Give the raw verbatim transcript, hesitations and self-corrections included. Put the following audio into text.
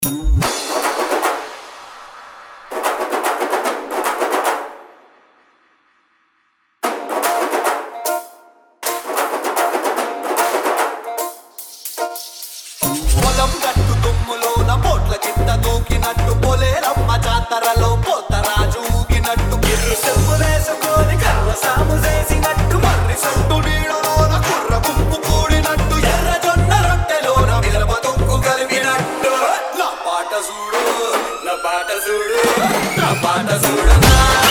పొలం గట్టు దుమ్ములోన బోట్ల కింద దూకినట్టు పొలేరమ్మ జాతరలో పోతరాజు ఊగినట్టు గిర్రు చెంపు వేసుకొని కర్ర సాము చేసినట్టు మర్రి సొట్టు నీడలోన కుర్ర గుంపు కూడినట్టు ఎర్ర జొన్న రొట్టెలోన మిరప తొక్కు కలిపినట్టు నా పాట చూడు నా పాట చూడు నా పాట చూడనా